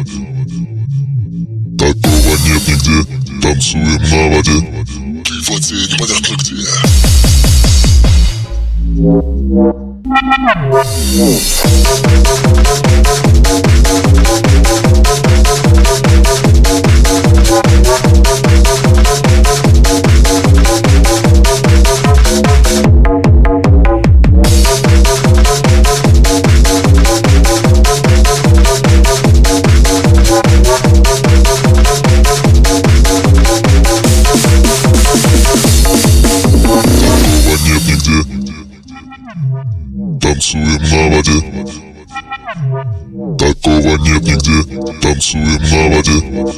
Такого нет нигде, танцуем на воде. Ты в воде непонятно где. Танцуем на воде. Такого нет нигде. Танцуем на воде.